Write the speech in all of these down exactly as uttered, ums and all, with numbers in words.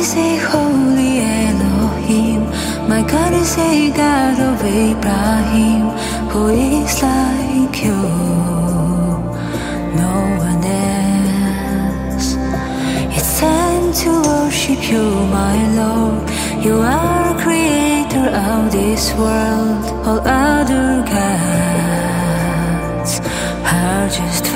is a holy Elohim. My God is a God of Abraham. Who is like you? No one else. It's time to worship you, my Lord. You are creator of this world. All other gods are just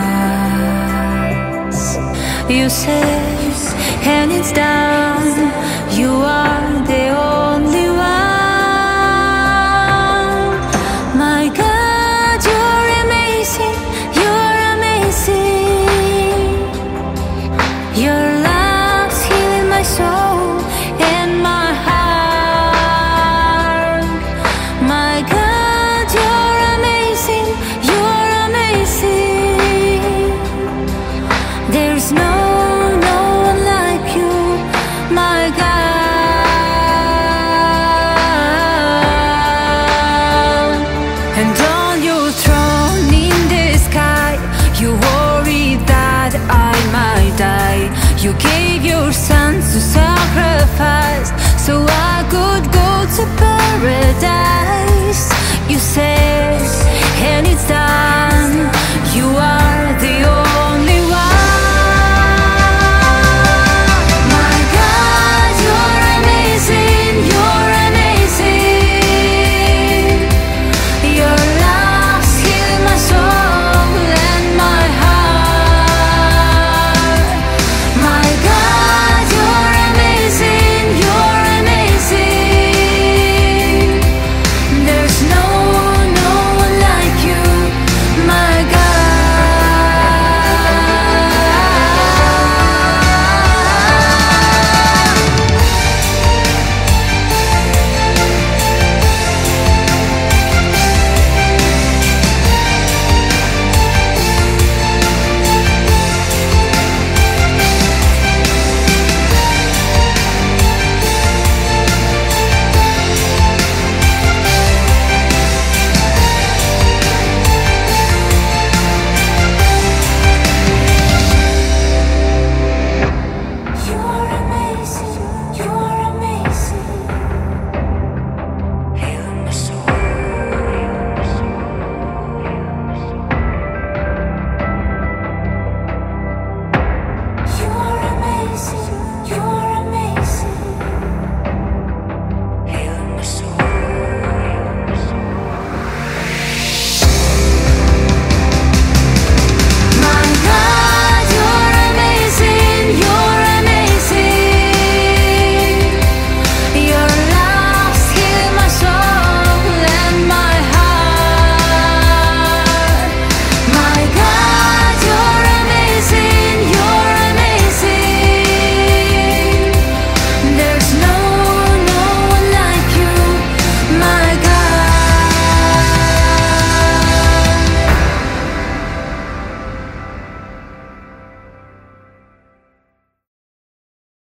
facts. You say, and it's done. You are the only one. My God, you're amazing. You're amazing. Your love's healing my soul and my heart. My God, you're amazing. You're amazing. There's no you gave your son to sacrifice so I could go to paradise.